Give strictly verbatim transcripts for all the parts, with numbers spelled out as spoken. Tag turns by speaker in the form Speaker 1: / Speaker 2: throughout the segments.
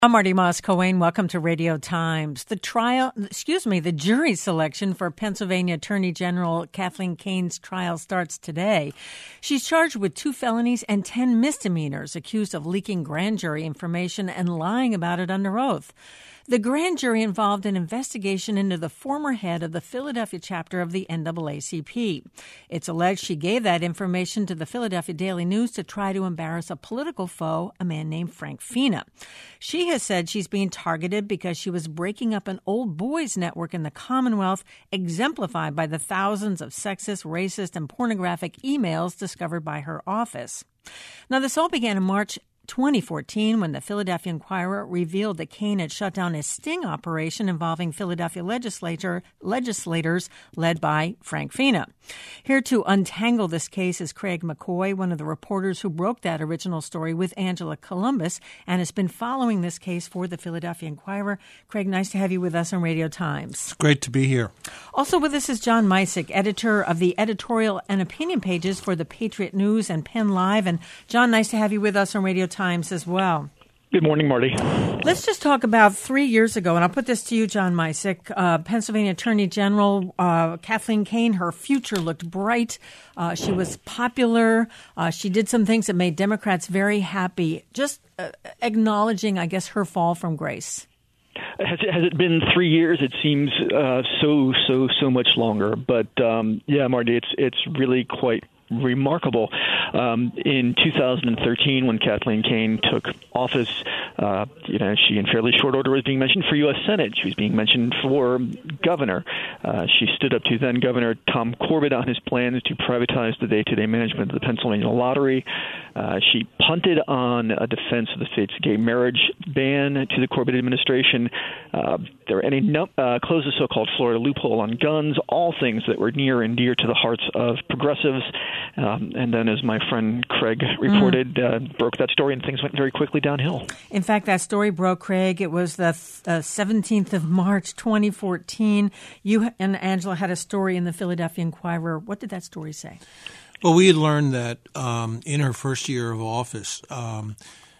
Speaker 1: I'm Marty Moss-Coane. Welcome to Radio Times. The trial, excuse me, the jury selection for Pennsylvania Attorney General Kathleen Kane's trial starts today. She's charged with two felonies and ten misdemeanors, accused of leaking grand jury information and lying about it under oath. The grand jury involved an investigation into the former head of the Philadelphia chapter of the N double A C P. It's alleged she gave that information to the Philadelphia Daily News to try to embarrass a political foe, a man named Frank Fina. She has said she's being targeted because she was breaking up an old boys network in the Commonwealth, exemplified by the thousands of sexist, racist, and pornographic emails discovered by her office. Now, this all began in March twenty fourteen, when the Philadelphia Inquirer revealed that Kane had shut down a sting operation involving Philadelphia legislator, legislators led by Frank Fina. Here to untangle this case is Craig McCoy, one of the reporters who broke that original story with Angela Columbus and has been following this case for the Philadelphia Inquirer. Craig, nice to have you with us on Radio Times.
Speaker 2: It's great to be here.
Speaker 1: Also with us is John Misick, editor of the editorial and opinion pages for the Patriot News and Penn Live. And John, nice to have you with us on Radio Times as well.
Speaker 3: Good morning, Marty.
Speaker 1: Let's just talk about three years ago, and I'll put this to you, John Misick. Uh, Pennsylvania Attorney General uh, Kathleen Kane, her future looked bright. Uh, she was popular. Uh, she did some things that made Democrats very happy. Just uh, acknowledging, I guess, her fall from grace.
Speaker 3: Has it, has it been three years? It seems uh, so, so, so much longer. But um, yeah, Marty, it's it's really quite remarkable. Um, in two thousand thirteen, when Kathleen Kane took office, uh, you know, she in fairly short order was being mentioned for U S Senate. She was being mentioned for governor. Uh, she stood up to then Governor Tom Corbett on his plans to privatize the day-to-day management of the Pennsylvania lottery. Uh, she punted on a defense of the state's gay marriage ban to the Corbett administration. Uh, there were any no, uh, closed the so-called Florida loophole on guns, all things that were near and dear to the hearts of progressives. Um, and then, as my friend Craig reported, mm. uh, broke that story, and things went very quickly downhill.
Speaker 1: In fact, that story broke, Craig. It was the uh, seventeenth of March, twenty fourteen. You and Angela had a story in the Philadelphia Inquirer. What did that story say?
Speaker 2: Well, we had learned that um, in her first year of office, um,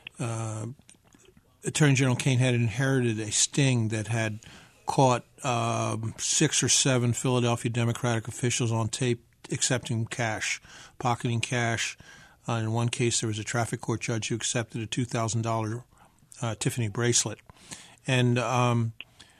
Speaker 2: uh, Attorney General Kane had inherited a sting that had caught uh, six or seven Philadelphia Democratic officials on tape accepting cash, pocketing cash. Uh, in one case, there was a traffic court judge who accepted a two thousand dollars uh, Tiffany bracelet. And um,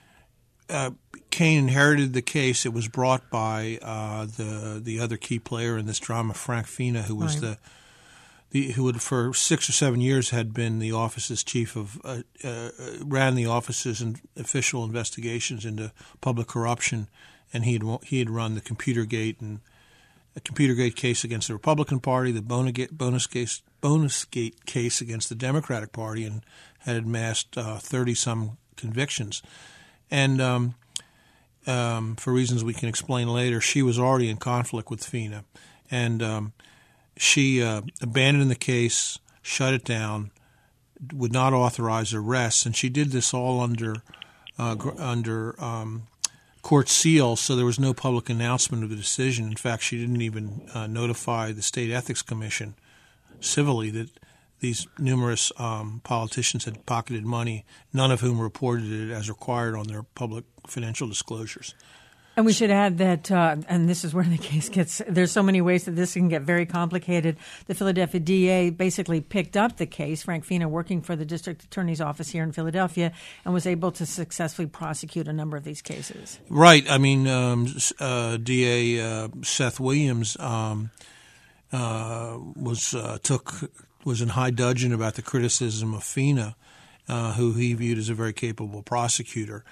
Speaker 2: uh, Kane inherited the case. It was brought by uh, the the other key player in this drama, Frank Fina, who was right. the the who had for six or seven years had been the office's chief of uh, uh, ran the office's and official investigations into public corruption, and he had he had run the Computergate and a Computergate case against the Republican Party, the bonus case bonus gate case against the Democratic Party, and had amassed uh, thirty some convictions, and um, um, for reasons we can explain later, she was already in conflict with Fina, and um, she uh, abandoned the case, shut it down, would not authorize arrests, and she did this all under uh, gr- under um, court seal, so there was no public announcement of the decision. In fact, she didn't even uh, notify the State Ethics Commission civilly that these numerous um, politicians had pocketed money, none of whom reported it as required on their public financial disclosures.
Speaker 1: And we should add that, uh, and this is where the case gets, there's so many ways that this can get very complicated. The Philadelphia D A basically picked up the case, Frank Fina working for the district attorney's office here in Philadelphia, and was able to successfully prosecute a number of these cases.
Speaker 2: Right. I mean, um, uh, D A uh, Seth Williams um, uh, was uh, took was in high dudgeon about the criticism of Fina, uh, who he viewed as a very capable prosecutor,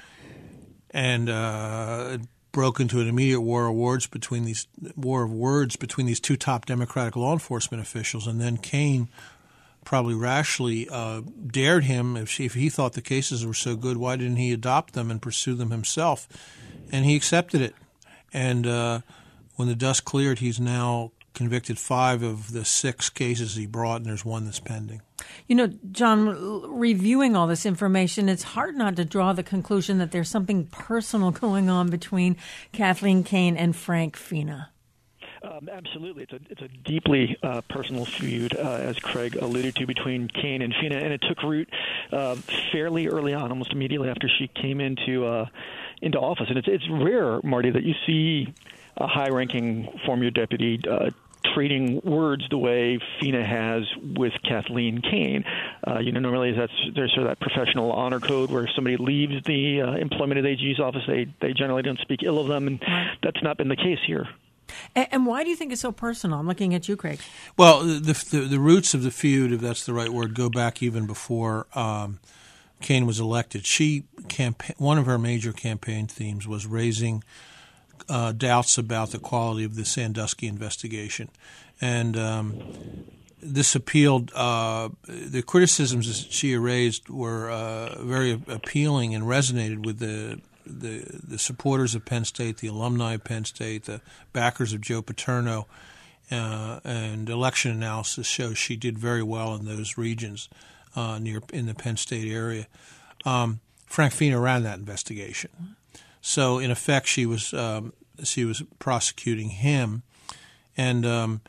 Speaker 2: and uh, broke into an immediate war of words between these war of words between these two top Democratic law enforcement officials, and then Kane probably rashly uh, dared him if, she, if he thought the cases were so good, why didn't he adopt them and pursue them himself? And he accepted it. And uh, when the dust cleared, he's now convicted five of the six cases he brought, and there's one that's pending.
Speaker 1: You know, John, reviewing all this information, it's hard not to draw the conclusion that there's something personal going on between Kathleen Kane and Frank Fina.
Speaker 3: Um, absolutely. It's a it's a deeply uh, personal feud, uh, as Craig alluded to, between Kaine and Fina, and it took root uh, fairly early on, almost immediately after she came into uh, into office. And it's it's rare, Marty, that you see a high-ranking former deputy uh, trading words the way Fina has with Kathleen Kaine. Uh, you know, normally that's there's sort of that professional honor code where somebody leaves the uh, employment of the A G's office, they they generally don't speak ill of them, and right. That's not been the case here.
Speaker 1: And, and why do you think it's so personal? I'm looking at you, Craig.
Speaker 2: Well, the the, the roots of the feud, if that's the right word, go back even before um, Kaine was elected. She campa- one of her major campaign themes was raising Uh, doubts about the quality of the Sandusky investigation. And um, this appealed, uh, the criticisms that she raised were uh, very appealing and resonated with the, the the supporters of Penn State, the alumni of Penn State, the backers of Joe Paterno, uh, and election analysis shows she did very well in those regions uh, near in the Penn State area. Um, Frank Fina ran that investigation. So in effect, she was um, she was prosecuting him, and um,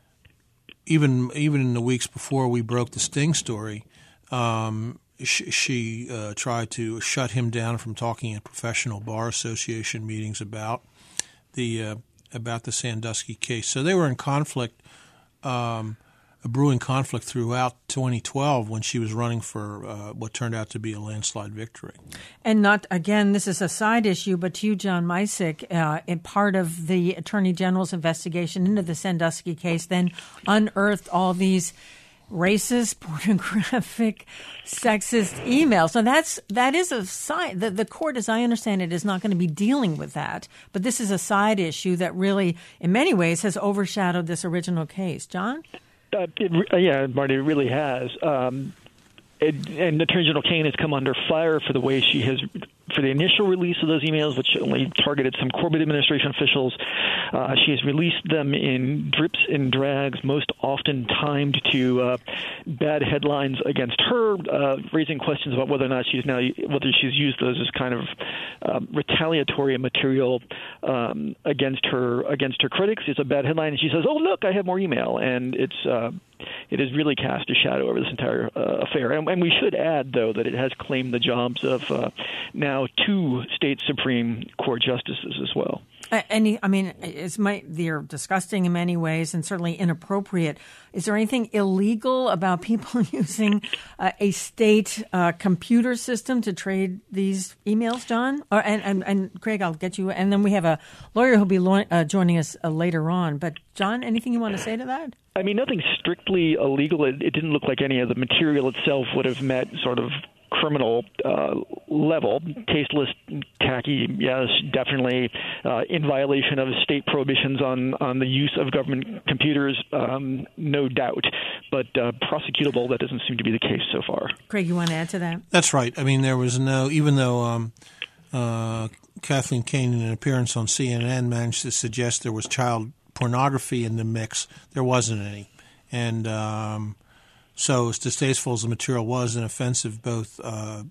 Speaker 2: even even in the weeks before we broke the Sting story, um, she, she uh, tried to shut him down from talking at professional bar association meetings about the uh, about the Sandusky case. So they were in conflict, um, a brewing conflict throughout twenty twelve when she was running for uh, what turned out to be a landslide victory.
Speaker 1: And not, again, this is a side issue, but to you, John Misick, uh, in part of the Attorney General's investigation into the Sandusky case, then unearthed all these racist, pornographic, sexist emails. So that's that is a side. The, the court, as I understand it, is not going to be dealing with that. But this is a side issue that really, in many ways, has overshadowed this original case. John?
Speaker 3: Uh, it, uh, yeah, Marty, it really has. Um, it, and Attorney General Kaine has come under fire for the way she has, for the initial release of those emails, which only targeted some Corbett administration officials. Uh, she has released them in drips and drags, most often timed to uh, bad headlines against her, uh, raising questions about whether or not she's now whether she's used those as kind of uh, retaliatory material um, against her against her critics. It's a bad headline, and she says, "Oh, look, I have more email," and it's uh, it has really cast a shadow over this entire uh, affair. And, and we should add, though, that it has claimed the jobs of uh, now two state Supreme Court justices as well.
Speaker 1: Any, I mean, it's my, they're disgusting in many ways and certainly inappropriate. Is there anything illegal about people using uh, a state uh, computer system to trade these emails, John? Or, and, and, and Craig, I'll get you. And then we have a lawyer who'll be lo- uh, joining us uh, later on. But, John, anything you want to say to that?
Speaker 3: I mean, nothing strictly illegal. It, it didn't look like any of the material itself would have met sort of criminal uh, level. Tasteless, tacky, yes, definitely uh, in violation of state prohibitions on, on the use of government computers, um, no doubt. But uh, prosecutable, that doesn't seem to be the case so far.
Speaker 1: Craig, you want to add to that?
Speaker 2: That's right. I mean, there was no, even though um, uh, Kathleen Kaine, in an appearance on C N N, managed to suggest there was child pornography in the mix, there wasn't any. And um, so as distasteful as the material was and offensive both uh,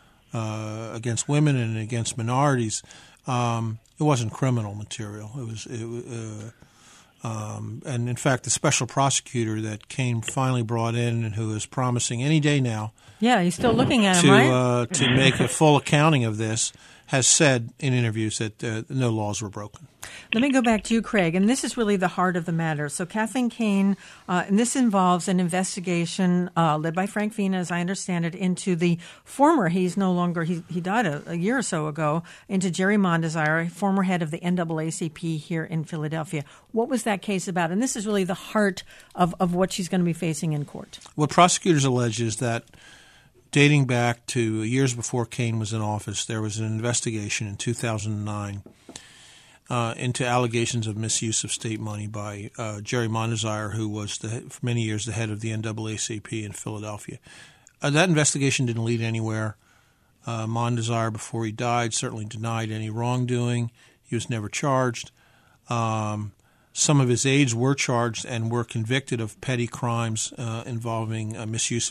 Speaker 2: uh, against women and against minorities, um, it wasn't criminal material. It was, it, uh, um, and in fact, the special prosecutor that Kaine finally brought in, and who is promising any day now,
Speaker 1: yeah, he's still looking at him,
Speaker 2: to,
Speaker 1: right?
Speaker 2: Uh, to make a full accounting of this, has said in interviews that uh, no laws were broken.
Speaker 1: Let me go back to you, Craig, and this is really the heart of the matter. So Kathleen Kaine, uh, and this involves an investigation uh, led by Frank Fina, as I understand it, into the former, he's no longer, he, he died a, a year or so ago, into Jerry Mondesire, former head of the N double A C P here in Philadelphia. What was that case about? And this is really the heart of, of what she's going to be facing in court.
Speaker 2: What prosecutors allege is that dating back to years before Kaine was in office, there was an investigation in two thousand nine uh, into allegations of misuse of state money by uh, Jerry Mondesire, who was the, for many years the head of the N double A C P in Philadelphia. Uh, that investigation didn't lead anywhere. Uh, Mondesire, before he died, certainly denied any wrongdoing. He was never charged. Um, Some of his aides were charged and were convicted of petty crimes uh, involving uh, misuse of state money to buy cars and things like that. And um,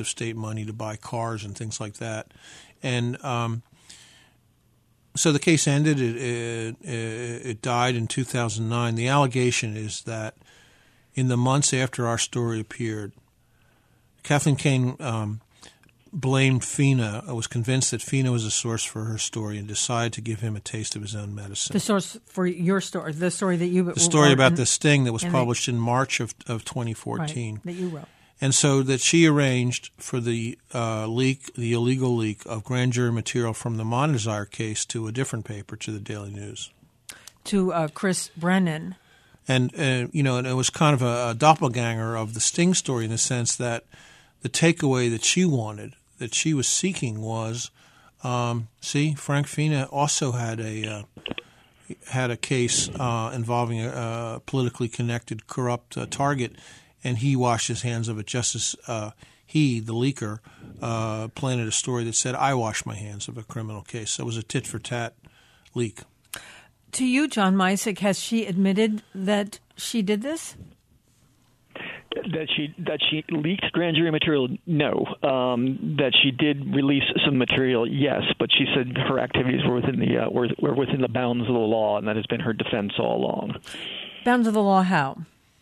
Speaker 2: so the case ended. It, it, it died in two thousand nine. The allegation is that in the months after our story appeared, Kathleen Kane um, blamed Fina, was convinced that Fina was a source for her story, and decided to give him a taste of his own medicine.
Speaker 1: The source for your story, the story that you
Speaker 2: the story about in, the sting that was published
Speaker 1: they,
Speaker 2: in March of of twenty fourteen,
Speaker 1: right, that you wrote.
Speaker 2: And so that she arranged for the uh, leak, the illegal leak of grand jury material from the Monazire case to a different paper, to the Daily News,
Speaker 1: to uh, Chris Brennan.
Speaker 2: And uh, you know, and it was kind of a, a doppelganger of the sting story in the sense that the takeaway that she wanted, that she was seeking, was, um, see, Frank Fina also had a uh, had a case uh, involving a, a politically connected, corrupt uh, target. And he washed his hands of it just as uh, he, the leaker, uh, planted a story that said, I wash my hands of a criminal case. So it was a tit-for-tat leak.
Speaker 1: To you, John Misick, has she admitted that she did this?
Speaker 3: That she that she leaked grand jury material, no. Um, that she did release some material, yes. But she said her activities were within the uh, were, were within the bounds of the law, and that has been her defense all along.
Speaker 1: Bounds of the law, how?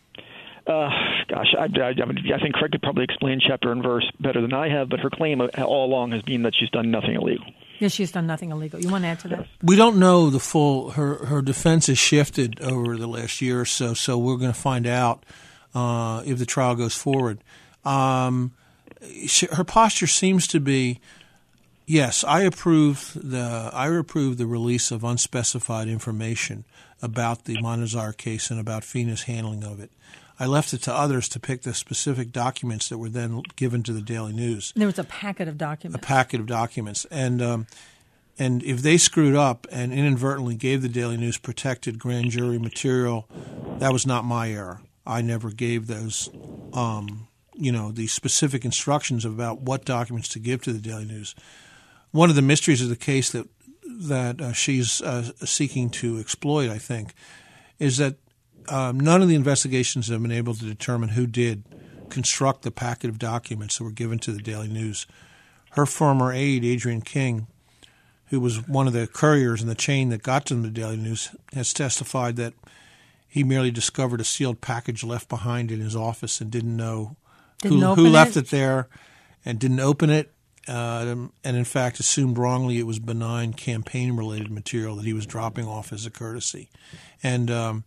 Speaker 3: Uh, gosh, I, I, I think Craig could probably explain chapter and verse better than I have, but her claim all along has been that she's done nothing illegal.
Speaker 1: Yes, she's done nothing illegal. You want to add to that?
Speaker 2: We don't know the full. Her her defense has shifted over the last year or so, so we're going to find out uh, if the trial goes forward. Um, she, her posture seems to be, yes, I approve the I approve the release of unspecified information about the Monazire case and about Fina's handling of it. I left it to others to pick the specific documents that were then given to the Daily News.
Speaker 1: There was a packet of documents.
Speaker 2: A packet of documents. And um, and if they screwed up and inadvertently gave the Daily News protected grand jury material, that was not my error. I never gave those, um, you know, the specific instructions about what documents to give to the Daily News. One of the mysteries of the case that, that uh, she's uh, seeking to exploit, I think, is that Um, none of the investigations have been able to determine who did construct the packet of documents that were given to the Daily News. Her former aide, Adrian King, who was one of the couriers in the chain that got to the Daily News, has testified that he merely discovered a sealed package left behind in his office and didn't know
Speaker 1: didn't
Speaker 2: who, who left
Speaker 1: it?
Speaker 2: it there and didn't open it, uh, and in fact assumed wrongly it was benign campaign-related material that he was dropping off as a courtesy. And um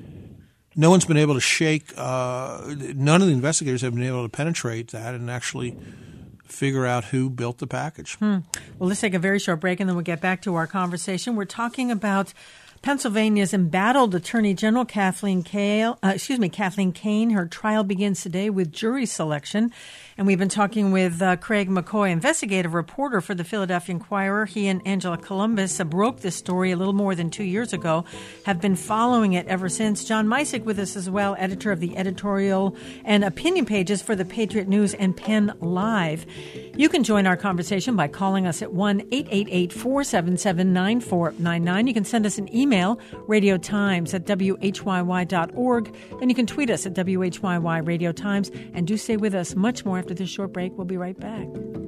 Speaker 2: no one's been able to shake, uh, none of the investigators have been able to penetrate that and actually figure out who built the package.
Speaker 1: Hmm. Well, let's take a very short break and then we'll get back to our conversation. We're talking about Pennsylvania's embattled Attorney General Kathleen Kane, uh, excuse me, Kathleen Kane. Her trial begins today with jury selection. And we've been talking with uh, Craig McCoy, investigative reporter for the Philadelphia Inquirer. He and Angela Columbus uh, broke this story a little more than two years ago, have been following it ever since. John Misick with us as well, editor of the editorial and opinion pages for the Patriot News and Penn Live. You can join our conversation by calling us at one eight eight eight, four seven seven, nine four nine nine. You can send us an email, radio times at w h y y dot org, and you can tweet us at W H Y Y Radio Times. And do stay with us much more after this short break. We'll be right back.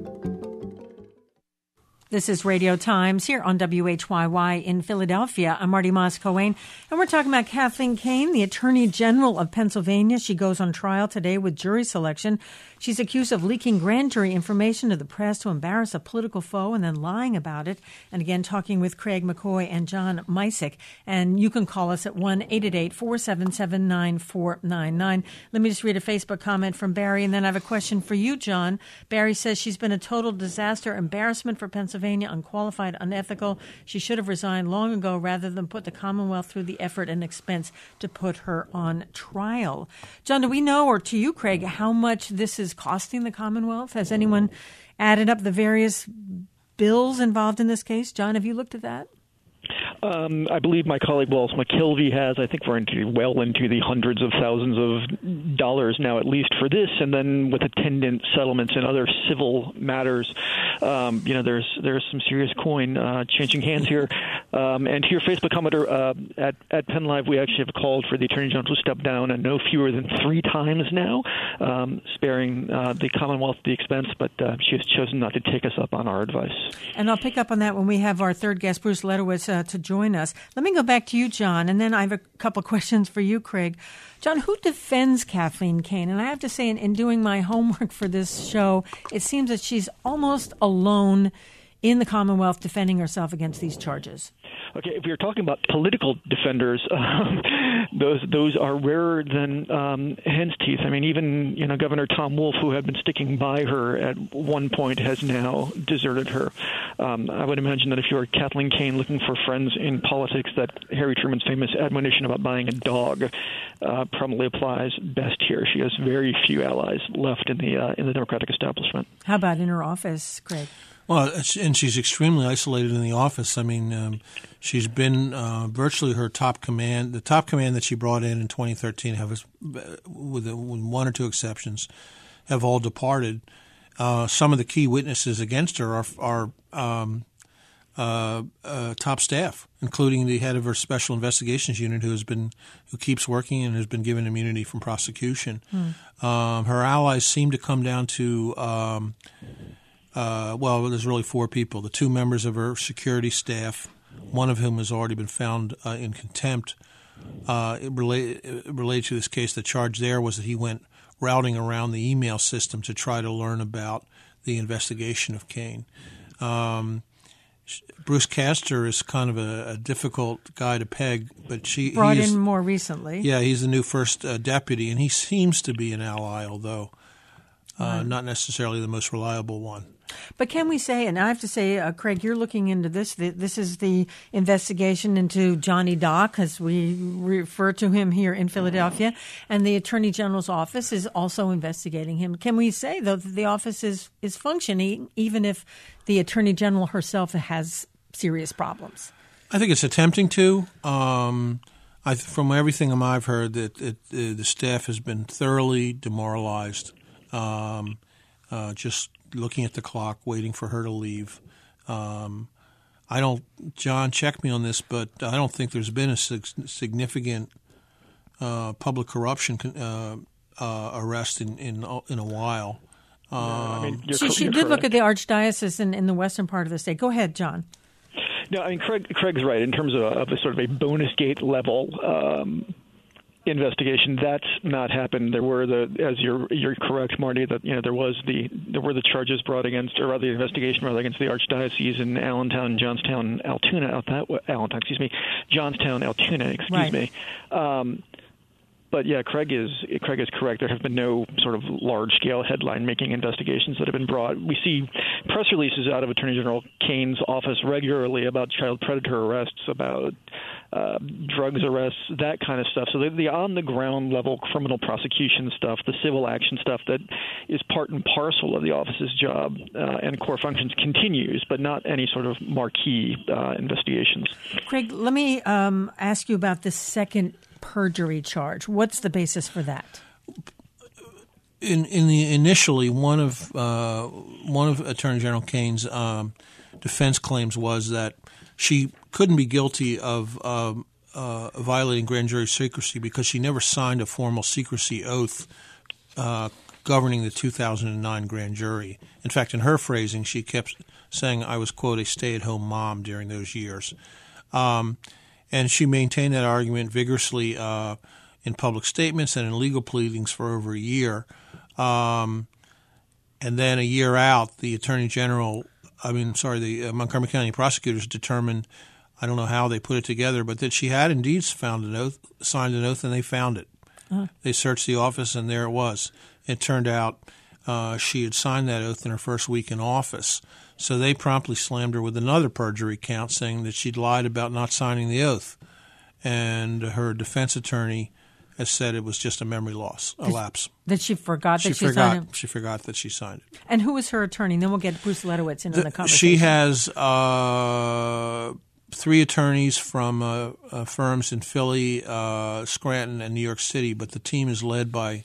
Speaker 1: This is Radio Times here on W H Y Y in Philadelphia. I'm Marty Moss-Coane, and we're talking about Kathleen Kane, the Attorney General of Pennsylvania. She goes on trial today with jury selection. She's accused of leaking grand jury information to the press to embarrass a political foe and then lying about it. And again, talking with Craig McCoy and John Misick. And you can call us at one eight eight eight, four seven seven, nine four nine nine. Let me just read a Facebook comment from Barry, and then I have a question for you, John. Barry says she's been a total disaster, embarrassment for Pennsylvania, unqualified, unethical. She should have resigned long ago rather than put the Commonwealth through the effort and expense to put her on trial. John, do we know, or to you, Craig, how much this is costing the Commonwealth? Has anyone added up the various bills involved in this case? John, have you looked at that?
Speaker 3: Um, I believe my colleague Wallace McKilvey has. I think we're into well into the hundreds of thousands of dollars now, at least for this, and then with attendant settlements and other civil matters. Um, you know, there's there's some serious coin uh, changing hands here. Um, and to your Facebook commenter, uh, at at Penn Live, we actually have called for the Attorney General to step down, and no fewer than three times now, um, sparing uh, the Commonwealth the expense. But uh, she has chosen not to take us up on our advice.
Speaker 1: And I'll pick up on that when we have our third guest, Bruce Ledowitz, uh, to join us. Let me go back to you, John, and then I have a couple of questions for you, Craig. John, who defends Kathleen Kane? And I have to say, in, in doing my homework for this show, it seems that she's almost alone in the Commonwealth defending herself against these charges.
Speaker 3: Okay, if you're talking about political defenders, um, those those are rarer than um, hen's teeth. I mean, even you know Governor Tom Wolf, who had been sticking by her at one point, has now deserted her. Um, I would imagine that if you're Kathleen Kane looking for friends in politics, that Harry Truman's famous admonition about buying a dog uh, probably applies best here. She has very few allies left in the uh, in the Democratic establishment.
Speaker 1: How about in her office, Craig?
Speaker 2: Well, and she's extremely isolated in the office. I mean, um, she's been uh, virtually her top command. The top command that she brought in in twenty thirteen, have, with one or two exceptions, have all departed. Uh, some of the key witnesses against her are, are um, uh, uh, top staff, including the head of her Special Investigations Unit, who has been who keeps working and has been given immunity from prosecution. Mm. Um, her allies seem to come down to. Um, Uh, well, there's really four people. The two members of her security staff, one of whom has already been found uh, in contempt. Uh, it relate, it related to this case, the charge there was that he went routing around the email system to try to learn about the investigation of Kane. Um, Bruce Castor is kind of a, a difficult guy to peg, but she
Speaker 1: brought
Speaker 2: he is,
Speaker 1: in more recently.
Speaker 2: Yeah, he's the new first uh, deputy, and he seems to be an ally, although uh, right. not necessarily the most reliable one.
Speaker 1: But can we say, and I have to say, uh, Craig, you're looking into this. This is the investigation into Johnny Dock, as we refer to him here in Philadelphia, and the Attorney General's office is also investigating him. Can we say, though, that the office is, is functioning, even if the Attorney General herself has serious problems?
Speaker 2: I think it's attempting to. Um, I, from everything I've heard, that it, uh, the staff has been thoroughly demoralized, um, uh, just looking at the clock, waiting for her to leave. Um, I don't, John, check me on this, but I don't think there's been a significant uh, public corruption uh, uh, arrest in, in in a while. Um,
Speaker 3: no, I mean,
Speaker 1: she she did correct. Look at the archdiocese in, in the western part of the state. Go ahead, John.
Speaker 3: No, I mean, Craig, Craig's right in terms of a, of a sort of a bonus gate level um, investigation. That's not happened. There were the, as you're you're correct, Marty, that you know there was the there were the charges brought against, or rather the investigation brought against the archdiocese in Allentown, Johnstown, Altoona, out that way, Allentown, excuse me, Johnstown, Altoona, excuse
Speaker 1: right.
Speaker 3: me. Um, But yeah, Craig is Craig is correct. There have been no sort of large-scale headline-making investigations that have been brought. We see press releases out of Attorney General Kane's office regularly about child predator arrests, about uh, drugs arrests, that kind of stuff. So the, the on-the-ground level criminal prosecution stuff, the civil action stuff that is part and parcel of the office's job uh, and core functions continues, but not any sort of marquee uh, investigations.
Speaker 1: Craig, let me um, ask you about the second perjury charge. What's the basis for that?
Speaker 2: In in the initially, one of uh, one of Attorney General Kane's um, defense claims was that she couldn't be guilty of um, uh, violating grand jury secrecy because she never signed a formal secrecy oath uh, governing the two thousand nine grand jury. In fact, in her phrasing, she kept saying, "I was, quote, a stay-at-home mom during those years." Um, And she maintained that argument vigorously uh, in public statements and in legal pleadings for over a year. Um, and then a year out, the Attorney General, I mean, sorry, the uh, Montgomery County prosecutors determined, I don't know how they put it together, but that she had indeed found an oath, signed an oath, and they found it. Uh-huh. They searched the office, and there it was. It turned out uh, she had signed that oath in her first week in office. So they promptly slammed her with another perjury count, saying that she'd lied about not signing the oath. And her defense attorney has said it was just a memory loss, a lapse.
Speaker 1: That she forgot
Speaker 2: she
Speaker 1: that she
Speaker 2: forgot,
Speaker 1: signed it?
Speaker 2: She forgot that she signed it.
Speaker 1: And who was her attorney? And then we'll get Bruce Ledowitz in
Speaker 2: the,
Speaker 1: on the conversation.
Speaker 2: She has uh, three attorneys from uh, uh, firms in Philly, uh, Scranton, and New York City, but the team is led by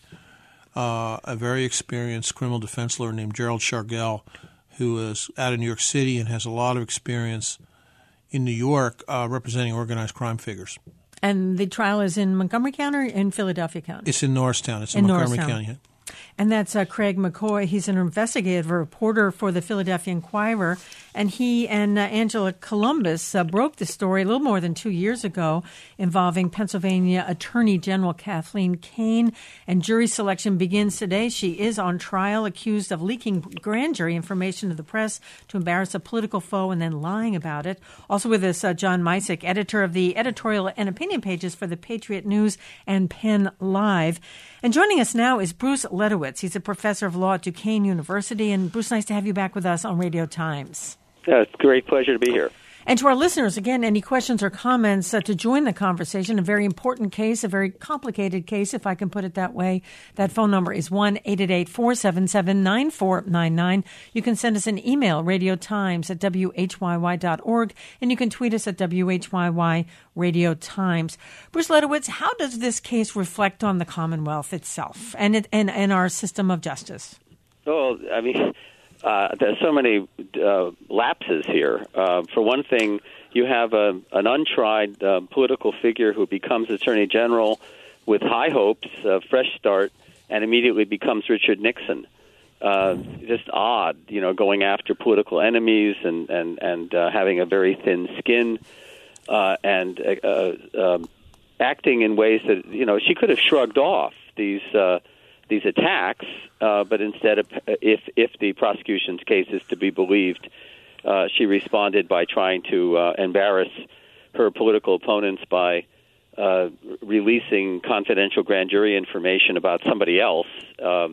Speaker 2: uh, a very experienced criminal defense lawyer named Gerald Shargell, who is out of New York City and has a lot of experience in New York uh, representing organized crime figures.
Speaker 1: And the trial is in Montgomery County or in Philadelphia County?
Speaker 2: It's in Norristown. It's in,
Speaker 1: in
Speaker 2: Montgomery
Speaker 1: Norristown.
Speaker 2: County.
Speaker 1: And that's uh, Craig McCoy. He's an investigative reporter for the Philadelphia Inquirer. And he and uh, Angela Columbus uh, broke the story a little more than two years ago involving Pennsylvania Attorney General Kathleen Kane. And jury selection begins today. She is on trial, accused of leaking grand jury information to the press to embarrass a political foe and then lying about it. Also with us, uh, John Misick, editor of the editorial and opinion pages for the Patriot News and Penn Live. And joining us now is Bruce Ledowitz. He's a professor of law at Duquesne University. And Bruce, nice to have you back with us on Radio Times.
Speaker 4: Yeah, it's a great pleasure to be here.
Speaker 1: And to our listeners, again, any questions or comments uh, to join the conversation, a very important case, a very complicated case, if I can put it that way. That phone number is one eight eight eight, four seven seven, nine four nine nine. You can send us an email, radiotimes at w h y y dot org, and you can tweet us at W H Y Y Radio Times. Bruce Ledowitz, how does this case reflect on the Commonwealth itself and, it, and, and our system of justice?
Speaker 4: Oh, I mean... Uh, there's so many uh, lapses here. Uh, for one thing, you have a, an untried uh, political figure who becomes Attorney General with high hopes, a fresh start, and immediately becomes Richard Nixon. Uh, just odd, you know, going after political enemies and, and, and uh, having a very thin skin uh, and uh, uh, acting in ways that, you know, she could have shrugged off these uh these attacks, uh, but instead of, if if the prosecution's case is to be believed, uh, she responded by trying to uh, embarrass her political opponents by uh, releasing confidential grand jury information about somebody else. Um,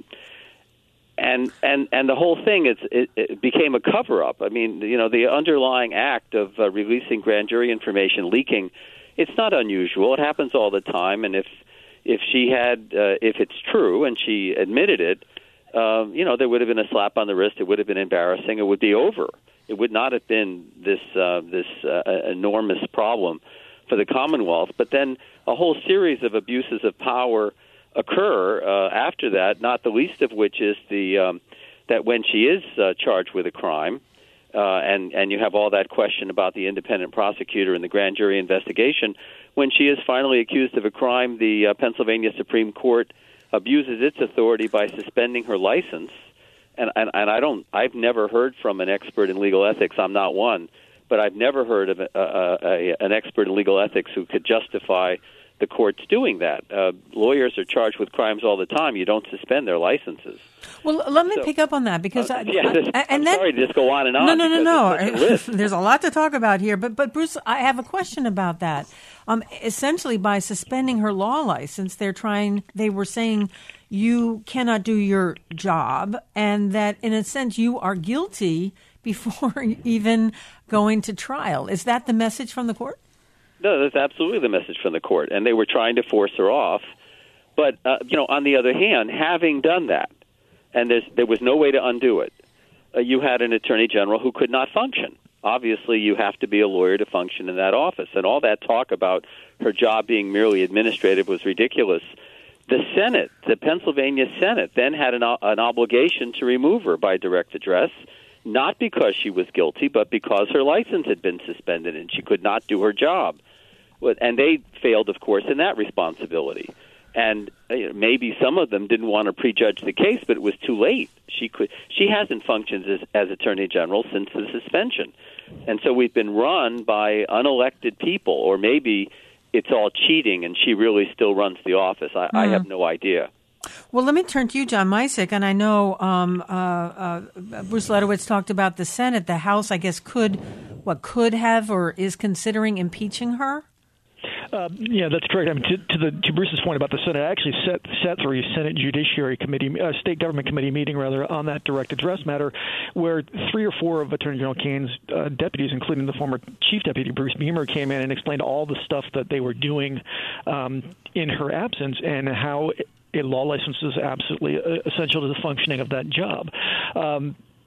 Speaker 4: and, and, and the whole thing is, it, it became a cover-up. I mean, you know, the underlying act of uh, releasing grand jury information, leaking, it's not unusual. It happens all the time, and if If she had, uh, if it's true, and she admitted it, uh, you know, there would have been a slap on the wrist. It would have been embarrassing. It would be over. It would not have been this uh, this uh, enormous problem for the Commonwealth. But then a whole series of abuses of power occur uh, after that. Not the least of which is the um, that when she is uh, charged with a crime, uh, and and you have all that question about the independent prosecutor and the grand jury investigation. When she is finally accused of a crime, the uh, Pennsylvania Supreme Court abuses its authority by suspending her license. And, and, and I don't, I've never heard from an expert in legal ethics. I'm not one, but I've never heard of a, a, a, an expert in legal ethics who could justify the courts doing that. Uh, lawyers are charged with crimes all the time. You don't suspend their licenses.
Speaker 1: Well, let me
Speaker 4: so,
Speaker 1: pick up on that because
Speaker 4: uh,
Speaker 1: I,
Speaker 4: yeah, this,
Speaker 1: I, and
Speaker 4: I'm
Speaker 1: then,
Speaker 4: sorry to just go on and on.
Speaker 1: No, no, no, no.
Speaker 4: There's
Speaker 1: a lot to talk about here, but but Bruce, I have a question about that. Um, essentially, by suspending her law license, they're trying. They were saying you cannot do your job, and that in a sense you are guilty before even going to trial. Is that the message from the court?
Speaker 4: No, that's absolutely the message from the court, and they were trying to force her off. But, uh, you know, on the other hand, having done that, and there's, there was no way to undo it, uh, you had an attorney general who could not function. Obviously, you have to be a lawyer to function in that office, and all that talk about her job being merely administrative was ridiculous. The Senate, the Pennsylvania Senate, then had an, an obligation to remove her by direct address, not because she was guilty, but because her license had been suspended and she could not do her job. And they failed, of course, in that responsibility. And you know, maybe some of them didn't want to prejudge the case, but it was too late. She could. She hasn't functioned as, as Attorney General since the suspension. And so we've been run by unelected people, or maybe it's all cheating and she really still runs the office. I, mm. I have no idea.
Speaker 1: Well, let me turn to you, John Misick, and I know um, uh, uh, Bruce Ledowitz talked about the Senate. The House, I guess, could, what, could have or is considering impeaching her?
Speaker 5: Uh, yeah, that's correct. I mean, to, to the to Bruce's point about the Senate, I actually sat, sat through a Senate Judiciary Committee, uh, State Government Committee meeting, rather, on that direct address matter, where three or four of Attorney General Kane's uh, deputies, including the former Chief Deputy Bruce Beamer, came in and explained all the stuff that they were doing um, in her absence and how a law license is absolutely essential to the functioning of that job. Um,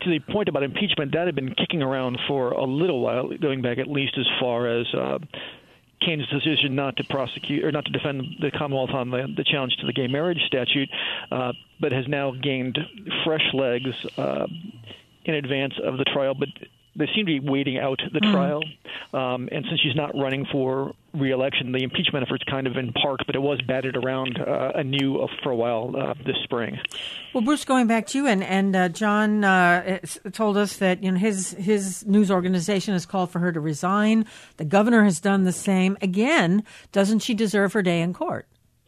Speaker 5: to the point about impeachment, that had been kicking around for a little while, going back at least as far as uh, Kane's decision not to prosecute or not to defend the Commonwealth on the, the challenge to the gay marriage statute, uh, but has now gained fresh legs uh, in advance of the trial. But they seem to be waiting out the mm. trial. Um, and since she's not running for re-election, the impeachment effort's kind of in park, but it was batted around uh, anew for a while uh, this spring.
Speaker 1: Well, Bruce, going back to you, and, and uh, John uh, told us that you know his his news organization has called for her to resign. The governor has done the same. Again, doesn't she deserve her day in court?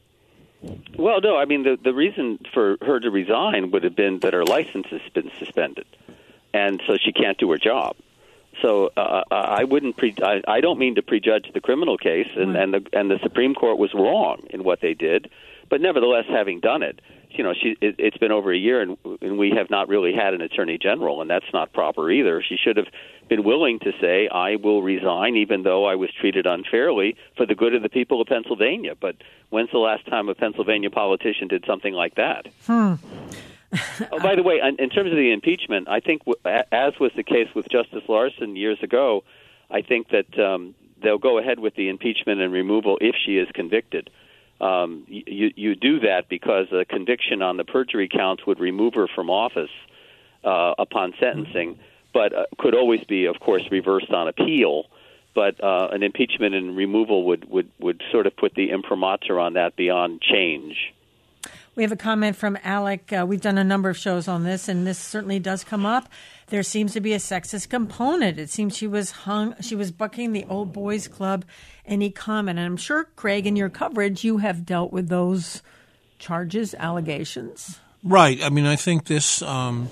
Speaker 4: Well, no. I mean, the, the reason for her to resign would have been that her license has been suspended, and so she can't do her job. So uh, I wouldn't. Pre- I, I don't mean to prejudge the criminal case, and, and the and the Supreme Court was wrong in what they did. But nevertheless, having done it, you know, she it, it's been over a year, and, and we have not really had an attorney general, and that's not proper either. She should have been willing to say, "I will resign, even though I was treated unfairly, for the good of the people of Pennsylvania." But when's the last time a Pennsylvania politician did something like that?
Speaker 1: Hmm.
Speaker 4: Oh, by the way, in terms of the impeachment, I think, as was the case with Justice Larson years ago, I think that um, they'll go ahead with the impeachment and removal if she is convicted. Um, you, you do that because a conviction on the perjury counts would remove her from office uh, upon sentencing, but uh, could always be, of course, reversed on appeal. But uh, an impeachment and removal would, would, would sort of put the imprimatur on that beyond change.
Speaker 1: We have a comment from Alec. Uh, we've done a number of shows on this, and this certainly does come up. There seems to be a sexist component. It seems she was hung, she was bucking the old boys club. Any comment? And I'm sure, Craig, in your coverage, you have dealt with those charges, allegations.
Speaker 2: Right. I mean, I think this, um,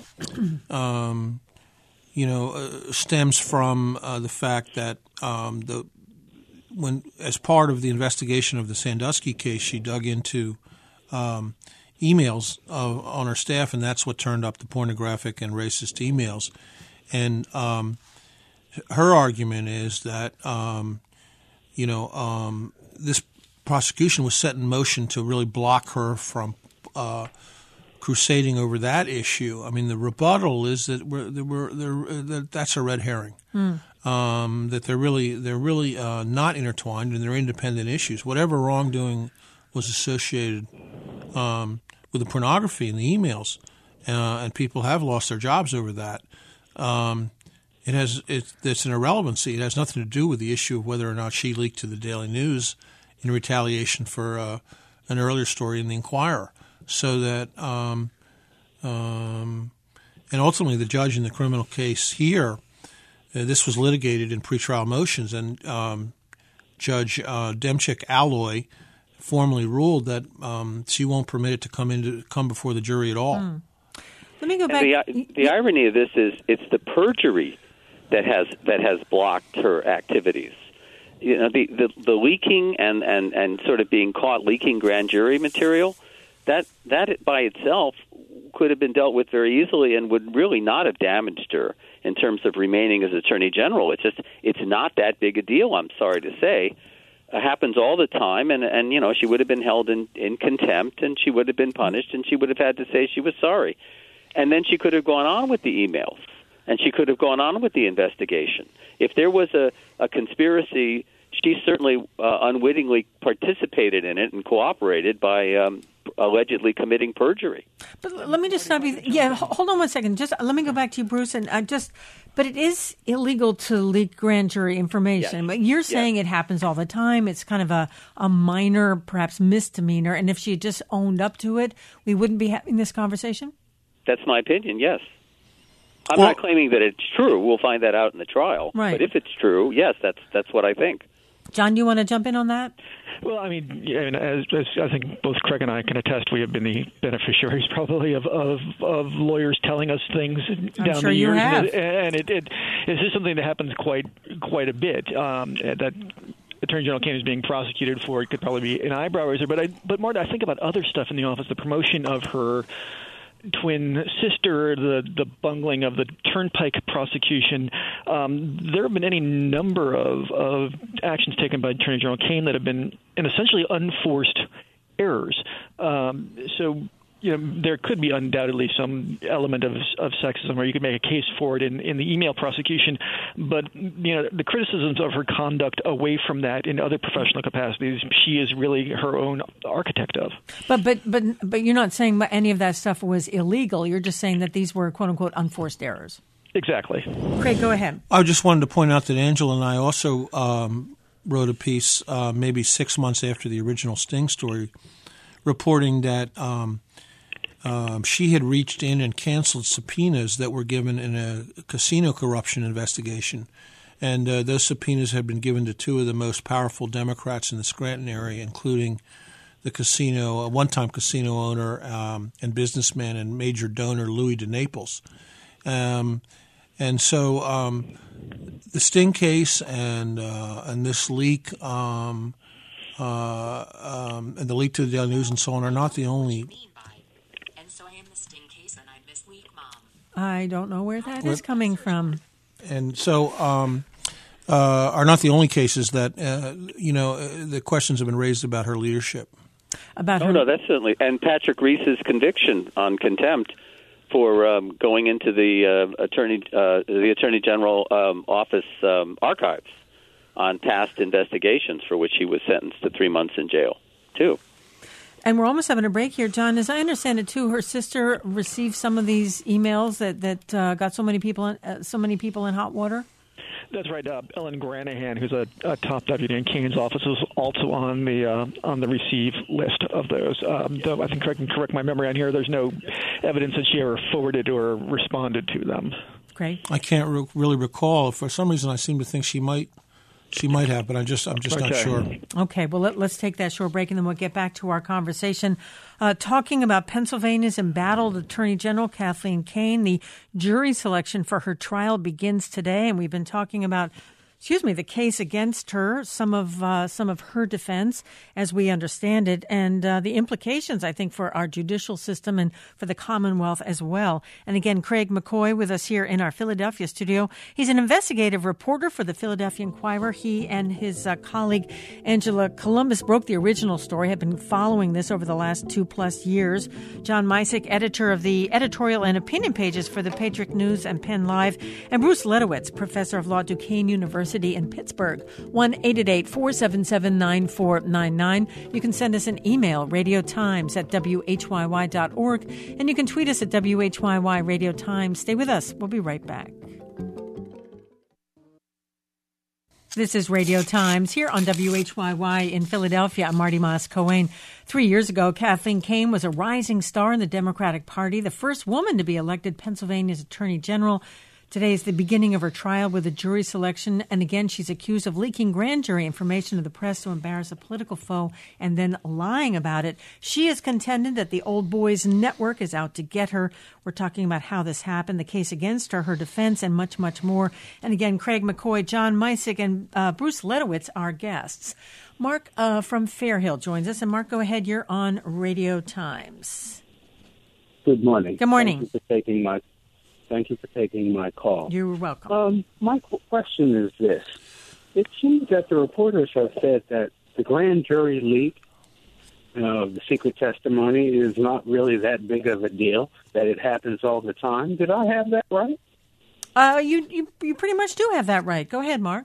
Speaker 2: um, you know, uh, stems from uh, the fact that um, the when, as part of the investigation of the Sandusky case, she dug into Um, emails uh, on her staff, and that's what turned up the pornographic and racist emails. And um, her argument is that, um, you know, um, this prosecution was set in motion to really block her from uh, crusading over that issue. I mean, the rebuttal is that we're, that we're, they're, that that's a red herring. Mm. Um, that they're really they're really uh, not intertwined, and they're independent issues. Whatever wrongdoing was associated um, with the pornography and the emails, uh, and people have lost their jobs over that. Um, it has it, it's an irrelevancy. It has nothing to do with the issue of whether or not she leaked to the Daily News in retaliation for uh, an earlier story in the Inquirer. So that, um, um, and ultimately, the judge in the criminal case here, uh, this was litigated in pretrial motions, and um, Judge uh, Demchik Alloy formally ruled that um, she won't permit it to come into come before the jury at all. Mm.
Speaker 1: Let me go back.
Speaker 4: The, the irony of this is it's the perjury that has that has blocked her activities. You know, the, the, the leaking and, and, and sort of being caught leaking grand jury material, that that by itself could have been dealt with very easily and would really not have damaged her in terms of remaining as Attorney General. It's just it's not that big a deal, I'm sorry to say. It happens all the time, and, and you know, she would have been held in, in contempt, and she would have been punished, and she would have had to say she was sorry. And then she could have gone on with the emails, and she could have gone on with the investigation. If there was a, a conspiracy, she certainly uh, unwittingly participated in it and cooperated by um, allegedly committing perjury.
Speaker 1: But let me just stop you. Yeah, hold on one second. Just let me go back to you, Bruce, and I just. But it is illegal to leak grand jury information.
Speaker 4: Yes.
Speaker 1: But you're saying
Speaker 4: yes.
Speaker 1: it happens all the time. It's kind of a, a minor, perhaps misdemeanor. And if she had just owned up to it, we wouldn't be having this conversation?
Speaker 4: That's my opinion, yes. I'm
Speaker 2: well,
Speaker 4: not claiming that it's true. We'll find that out in the trial.
Speaker 1: Right.
Speaker 4: But if it's true, yes, that's that's what I think.
Speaker 1: John, do you want to jump in on that?
Speaker 5: Well, I mean, yeah, as, as I think both Craig and I can attest, we have been the beneficiaries probably of, of, of lawyers telling us things
Speaker 1: I'm
Speaker 5: down
Speaker 1: sure
Speaker 5: the
Speaker 1: you
Speaker 5: years.
Speaker 1: have.
Speaker 5: And it, it, it's just something that happens quite quite a bit. Um, that Attorney General Kane is being prosecuted for. It could probably be an eyebrow raiser. But, I, but Marta, I think about other stuff in the office, the promotion of her twin sister, the the bungling of the Turnpike prosecution. Um, there have been any number of, of actions taken by Attorney General Kane that have been in essentially unforced errors. Um, so you know, there could be undoubtedly some element of of sexism, or you could make a case for it in, in the email prosecution. But you know, the criticisms of her conduct away from that in other professional capacities, she is really her own architect of.
Speaker 1: But but but but you're not saying any of that stuff was illegal. You're just saying that these were quote unquote unforced errors.
Speaker 5: Exactly.
Speaker 1: Craig, go ahead.
Speaker 2: I just wanted to point out that Angela and I also um, wrote a piece uh, maybe six months after the original Sting story, reporting that um, um, she had reached in and canceled subpoenas that were given in a casino corruption investigation. And uh, those subpoenas had been given to two of the most powerful Democrats in the Scranton area, including the casino, a one-time casino owner um, and businessman and major donor Louis DeNaples. Um, and so um, the Sting case and uh, and this leak um, uh, um, and the leak to the Daily News and so on are not the only.
Speaker 6: And so I am the Sting case, and I'm Miss Leak Mom.
Speaker 1: I don't know where that is coming from.
Speaker 2: And so um, uh, are not the only cases that uh, you know uh, the questions have been raised about her leadership.
Speaker 1: About
Speaker 4: oh,
Speaker 1: her.
Speaker 4: no, that's certainly. And Patrick Reese's conviction on contempt for um, going into the uh, attorney, uh, the Attorney General um, office um, archives on past investigations, for which he was sentenced to three months in jail, too.
Speaker 1: And we're almost having a break here, John. As I understand it, too, her sister received some of these emails that that uh, got so many people, in, uh, so many people in hot water.
Speaker 5: That's right. Uh, Ellen Granahan, who's a, a top deputy in Kane's office, was also on the uh, on the receive list of those. Um, though I think I can correct my memory on here. There's no evidence that she ever forwarded or responded to them.
Speaker 1: Great.
Speaker 2: I can't re- really recall. For some reason, I seem to think she might. She might have, but I just I'm just
Speaker 5: okay.
Speaker 2: not sure.
Speaker 1: Okay, well, let, let's take that short break, and then we'll get back to our conversation. Uh, talking about Pennsylvania's embattled Attorney General Kathleen Kane. The jury selection for her trial begins today, and we've been talking about, excuse me, the case against her, some of uh, some of her defense, as we understand it, and uh, the implications, I think, for our judicial system and for the Commonwealth as well. And again, Craig McCoy with us here in our Philadelphia studio. He's an investigative reporter for the Philadelphia Inquirer. He and his uh, colleague, Angela Columbus, broke the original story, have been following this over the last two plus years. John Misick, editor of the editorial and opinion pages for the Patriot News and Penn Live, and Bruce Ledowitz, professor of law at Duquesne University in Pittsburgh. one eight eight eight, four seven seven, nine four nine nine. You can send us an email, radiotimes at w h y y dot org, and you can tweet us at W H Y Y Radio Times. Stay with us. We'll be right back. This is Radio Times here on W H Y Y in Philadelphia. I'm Marty Moss-Cohen. Three years ago, Kathleen Kane was a rising star in the Democratic Party, the first woman to be elected Pennsylvania's Attorney General. Today is the beginning of her trial with a jury selection, and again, she's accused of leaking grand jury information to the press to embarrass a political foe and then lying about it. She has contended that the Old Boys Network is out to get her. We're talking about how this happened, the case against her, her defense, and much, much more. And again, Craig McCoy, John Misick, and uh, Bruce Ledowitz are guests. Mark uh, from Fairhill joins us. And Mark, go ahead. You're on Radio Times.
Speaker 7: Good morning.
Speaker 1: Good morning.
Speaker 7: Thank you for taking my Thank you for taking my call.
Speaker 1: You're welcome.
Speaker 7: Um, my qu- question is this. It seems that the reporters have said that the grand jury leak of uh, the secret testimony is not really that big of a deal, that it happens all the time. Did I have that right?
Speaker 1: Uh, you, you, you pretty much do have that right. Go ahead, Mark.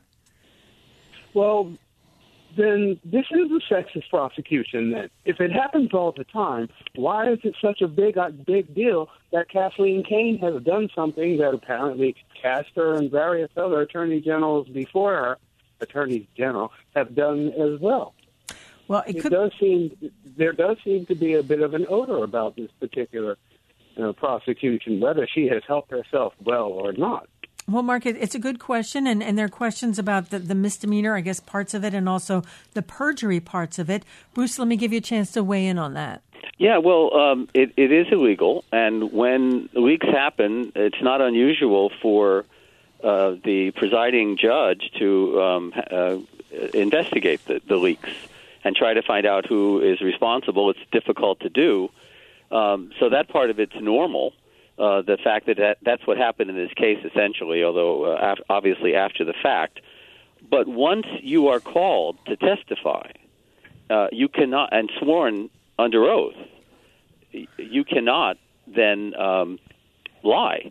Speaker 7: Well, then this is a sexist prosecution. Then, if it happens all the time, why is it such a big, uh, big deal that Kathleen Kane has done something that apparently Castor and various other attorney generals before her, attorneys general, have done as well?
Speaker 1: Well, it,
Speaker 7: it
Speaker 1: could...
Speaker 7: does seem there does seem to be a bit of an odor about this particular you know, prosecution, whether she has helped herself well or not.
Speaker 1: Well, Mark, it's a good question, and, and there are questions about the, the misdemeanor, I guess, parts of it, and also the perjury parts of it. Bruce, let me give you a chance to weigh in on that.
Speaker 4: Yeah, well, um, it, it is illegal, and when leaks happen, it's not unusual for uh, the presiding judge to um, uh, investigate the, the leaks and try to find out who is responsible. It's difficult to do, um, so that part of it's normal. Uh, the fact that, that that's what happened in this case, essentially, although uh, af- obviously after the fact. But once you are called to testify, uh, you cannot, and sworn under oath, you cannot then um, lie.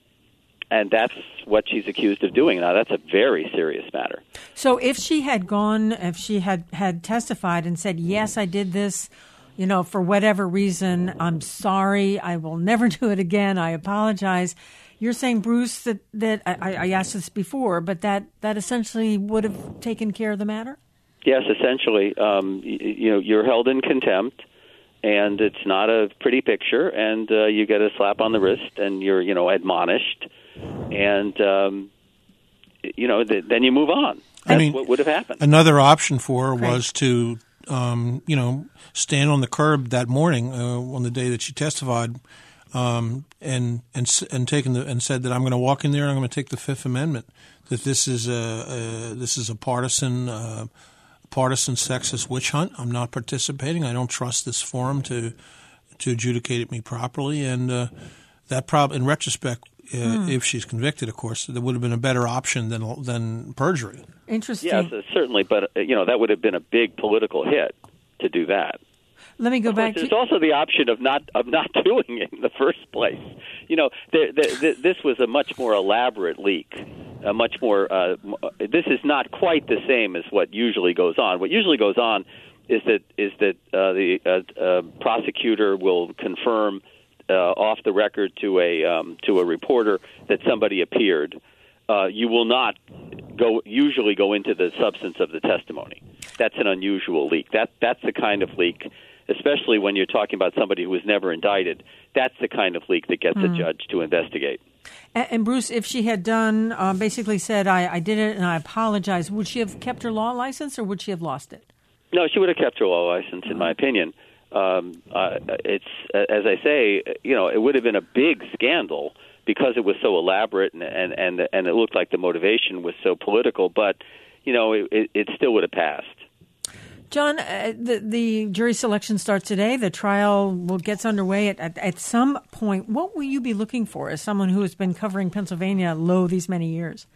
Speaker 4: And that's what she's accused of doing. Now, that's a very serious matter.
Speaker 1: So if she had gone, if she had, had testified and said, yes, I did this, you know, for whatever reason, I'm sorry, I will never do it again, I apologize. You're saying, Bruce, that, that I, I asked this before, but that, that essentially would have taken care of the matter?
Speaker 4: Yes, essentially. Um, you, you know, you're held in contempt, and it's not a pretty picture, and uh, you get a slap on the wrist, and you're, you know, admonished. And, um, you know, th- then you move on. That's
Speaker 2: I mean,
Speaker 4: what would have happened.
Speaker 2: Another option for her
Speaker 1: Right.
Speaker 2: was to, um, you know, stand on the curb that morning uh, on the day that she testified um, and and and taken the, and said that I'm going to walk in there and I'm going to take the Fifth Amendment, that this is a, a this is a partisan uh, partisan sexist witch hunt. I'm not participating. I don't trust this forum to to adjudicate it me properly. And uh, that prob in retrospect, Uh, mm. if she's convicted, of course, there would have been a better option than than perjury.
Speaker 1: Interesting.
Speaker 4: Yes, uh, certainly, but uh, you know that would have been a big political hit to do that.
Speaker 1: Let me go
Speaker 4: of
Speaker 1: back.
Speaker 4: Course,
Speaker 1: to...
Speaker 4: There's also the option of not of not doing it in the first place. You know, there, there, there, this was a much more elaborate leak. A much more. Uh, this is not quite the same as what usually goes on. What usually goes on is that is that uh, the uh, uh, prosecutor will confirm. Uh, off the record to a um, to a reporter that somebody appeared. Uh, you will not go usually go into the substance of the testimony. That's an unusual leak. That that's the kind of leak, especially when you're talking about somebody who was never indicted. That's the kind of leak that gets mm. a judge to investigate.
Speaker 1: And, and Bruce, if she had done uh, basically said, I, "I did it and I apologize," would she have kept her law license or would she have lost it?
Speaker 4: No, she would have kept her law license, in my opinion. Um, uh, it's as I say, you know, it would have been a big scandal because it was so elaborate and and and, and it looked like the motivation was so political. But you know, it, it still would have passed.
Speaker 1: John, uh, the the jury selection starts today. The trial will gets underway at, at at some point. What will you be looking for as someone who has been covering Pennsylvania lo these many years?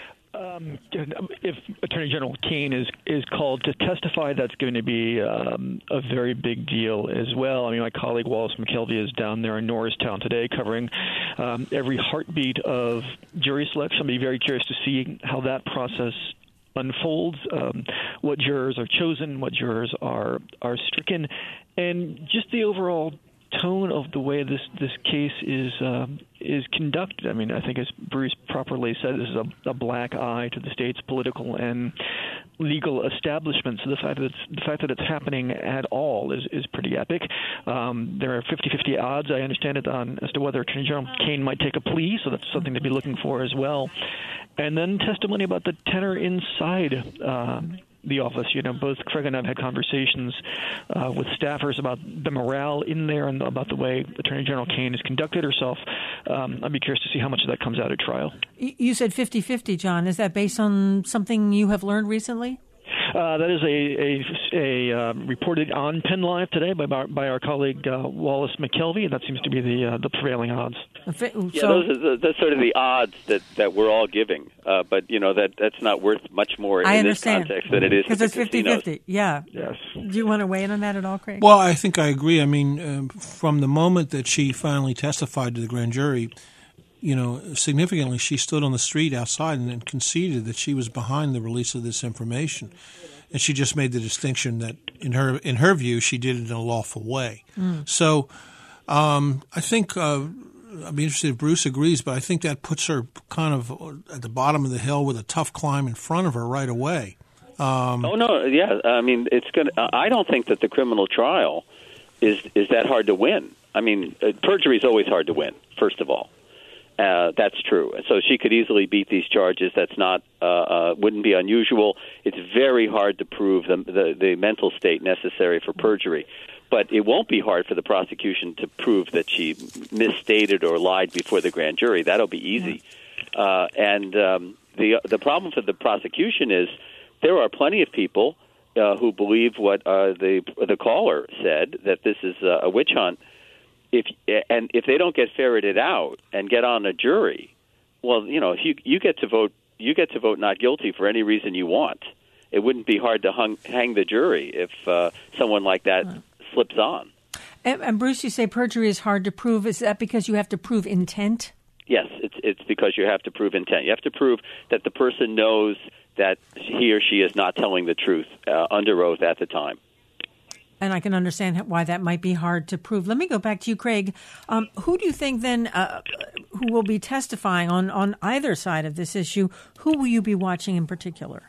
Speaker 5: Um, if Attorney General Kaine is is called to testify, that's going to be um, a very big deal as well. I mean, my colleague Wallace McKelvey is down there in Norristown today covering um, every heartbeat of jury selection. I'll be very curious to see how that process unfolds, um, what jurors are chosen, what jurors are are stricken, and just the overall tone of the way this this case is uh, is conducted. I mean, I think as Bruce properly said, this is a, a black eye to the state's political and legal establishment. So the fact that it's, the fact that it's happening at all is, is pretty epic. Um, there are fifty-fifty odds, I understand it, on as to whether Attorney General Kaine might take a plea. So that's something to be looking for as well. And then testimony about the tenor inside Uh, the office. You know, both Craig and I have had conversations uh, with staffers about the morale in there and about the way Attorney General Kaine has conducted herself. Um, I'd be curious to see how much of that comes out at trial.
Speaker 1: You said fifty-fifty, John. Is that based on something you have learned recently?
Speaker 5: Uh, that is a, a, a uh, reported on Penn Live today by our, by our colleague uh, Wallace McKelvey, and that seems to be the uh, the prevailing odds.
Speaker 1: So,
Speaker 4: yeah, those are the, that's sort of the odds that, that we're all giving, uh, but you know that that's not worth much more
Speaker 1: I
Speaker 4: in
Speaker 1: understand.
Speaker 4: this context than it is
Speaker 1: because it's fifty-fifty. Yeah.
Speaker 5: Yes.
Speaker 1: Do you want to weigh in on that at all, Craig?
Speaker 2: Well, I think I agree. I mean, um, from the moment that she finally testified to the grand jury, you know, significantly, she stood on the street outside and, and conceded that she was behind the release of this information. And she just made the distinction that, in her in her view, she did it in a lawful way. Mm. So, um, I think uh, I'd be interested if Bruce agrees, but I think that puts her kind of at the bottom of the hill with a tough climb in front of her right away. Um,
Speaker 4: oh no, yeah. I mean, it's going. I don't think that the criminal trial is is that hard to win. I mean, perjury is always hard to win. First of all. Uh, that's true. So she could easily beat these charges. That's not uh, uh, wouldn't be unusual. It's very hard to prove the, the the mental state necessary for perjury, but it won't be hard for the prosecution to prove that she misstated or lied before the grand jury. That'll be easy. Uh, and um, the the problem for the prosecution is there are plenty of people uh, who believe what uh, the the caller said, that this is a witch hunt. If and if they don't get ferreted out and get on a jury, well, you know, if you you get to vote, you get to vote not guilty for any reason you want. It wouldn't be hard to hung, hang the jury if uh, someone like that slips on.
Speaker 1: And, and Bruce, you say perjury is hard to prove. Is that because you have to prove intent?
Speaker 4: Yes, it's it's because you have to prove intent. You have to prove that the person knows that he or she is not telling the truth uh, under oath at the time.
Speaker 1: And I can understand why that might be hard to prove. Let me go back to you, Craig. Um, who do you think then, uh, who will be testifying on, on either side of this issue? Who will you be watching in particular?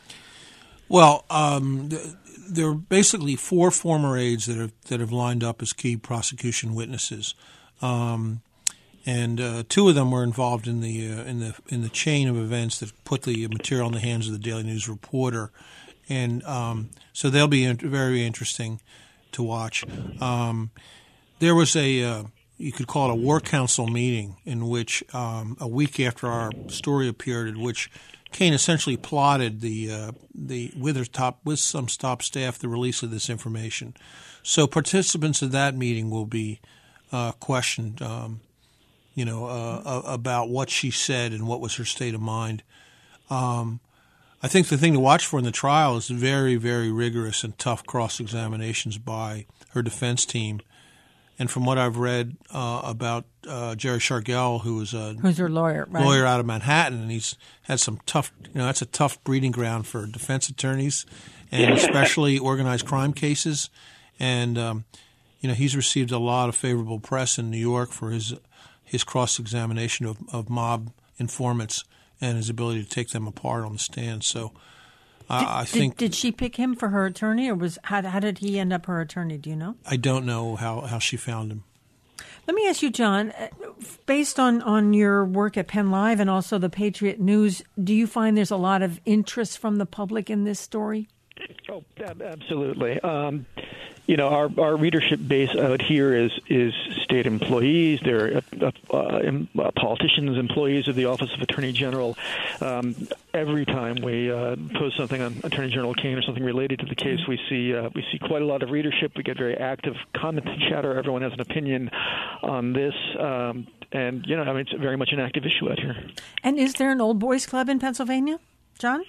Speaker 2: Well, um, th- there are basically four former aides that have that have lined up as key prosecution witnesses, um, and uh, two of them were involved in the uh, in the in the chain of events that put the material in the hands of the Daily News reporter. And um, so they'll be in- very interesting to watch. Um, there was a, uh, you could call it a war council meeting in which um, a week after our story appeared, in which Cain essentially plotted the uh, the with her top with some top staff the release of this information. So participants of that meeting will be uh, questioned, um, you know, uh, about what she said and what was her state of mind. Um, I think the thing to watch for in the trial is very, very rigorous and tough cross-examinations by her defense team. And from what I've read uh, about uh, Jerry Shargel, who is a
Speaker 1: Who's her lawyer, right?
Speaker 2: lawyer out of Manhattan, and he's had some tough, you know, that's a tough breeding ground for defense attorneys, and especially organized crime cases. And um, you know, he's received a lot of favorable press in New York for his his cross-examination of, of mob informants and his ability to take them apart on the stand. So uh,
Speaker 1: did,
Speaker 2: I think
Speaker 1: did, did she pick him for her attorney, or was how, how did he end up her attorney? Do you know?
Speaker 2: I don't know how, how she found him.
Speaker 1: Let me ask you, John, based on, on your work at Penn Live and also the Patriot News, do you find there's a lot of interest from the public in this story?
Speaker 5: Oh, absolutely. Um, you know, our, our readership base out here is is state employees. They're uh, uh, politicians, employees of the Office of Attorney General. Um, every time we uh, post something on Attorney General Cain or something related to the case, we see uh, we see quite a lot of readership. We get very active comment and chatter. Everyone has an opinion on this. Um, and, you know, I mean, it's very much an active issue out here.
Speaker 1: And is there an old boys club in Pennsylvania, John?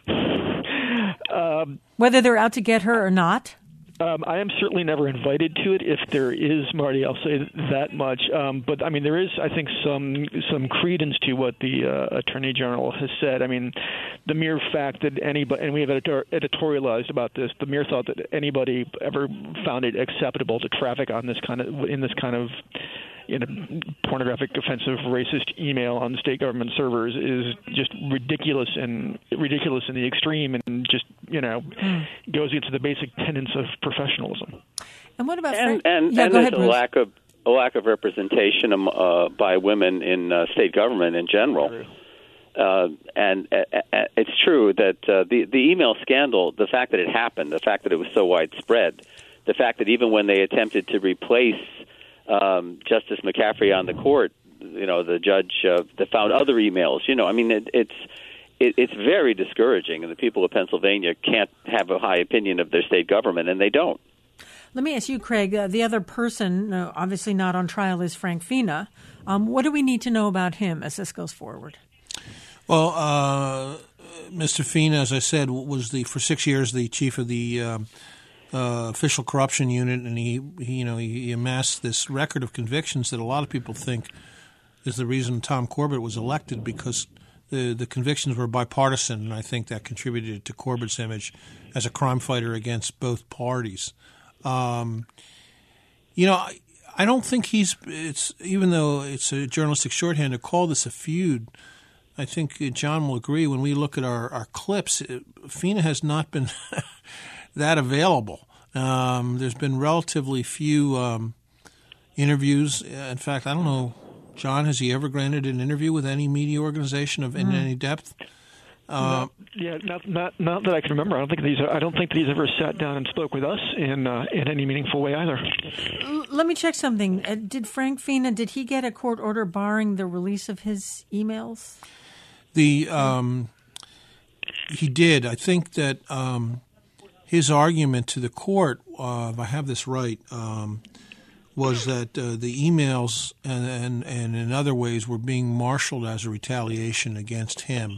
Speaker 5: Um,
Speaker 1: Whether they're out to get her or not?
Speaker 5: Um, I am certainly never invited to it. If there is, Marty, I'll say that much. Um, but I mean, there is, I think, some some credence to what the uh, Attorney General has said. I mean, the mere fact that anybody, and we have editor- editorialized about this, the mere thought that anybody ever found it acceptable to traffic on this kind of in this kind of you know, pornographic, offensive, racist email on state government servers is just ridiculous and ridiculous in the extreme, and just you know mm. goes into the basic tenets of professionalism.
Speaker 1: And what about
Speaker 4: and
Speaker 1: Frank?
Speaker 4: and,
Speaker 1: yeah,
Speaker 4: and
Speaker 1: go
Speaker 4: there's
Speaker 1: ahead,
Speaker 4: a lack of a lack of representation uh, by women in uh, state government in general. Uh, and uh, it's true that uh, the the email scandal, the fact that it happened, the fact that it was so widespread, the fact that even when they attempted to replace Um, Justice McCaffrey on the court, you know, the judge uh, that found other emails. You know, I mean, it, it's it, it's very discouraging, and the people of Pennsylvania can't have a high opinion of their state government, and they don't.
Speaker 1: Let me ask you, Craig. Uh, the other person, uh, obviously not on trial, is Frank Fina. Um, what do we need to know about him as this goes forward?
Speaker 2: Well, uh, Mister Fina, as I said, was the for six years the chief of the Um, Uh, official corruption unit, and he, he, you know, he amassed this record of convictions that a lot of people think is the reason Tom Corbett was elected, because the the convictions were bipartisan, and I think that contributed to Corbett's image as a crime fighter against both parties. Um, you know, I, I don't think he's. It's even though it's a journalistic shorthand to call this a feud. I think John will agree when we look at our our clips. It, Fina has not been that available. Um, there's been relatively few um, interviews. In fact, I don't know, John, has he ever granted an interview with any media organization of in mm. any depth? Uh,
Speaker 5: no, yeah, not, not not that I can remember. I don't think these. I don't think that he's ever sat down and spoke with us in uh, in any meaningful way either.
Speaker 1: Let me check something. Uh, did Frank Fina? Did he get a court order barring the release of his emails?
Speaker 2: The um, he did. I think that. Um, His argument to the court, uh, if I have this right, um, was that uh, the emails and, and, and in other ways were being marshaled as a retaliation against him.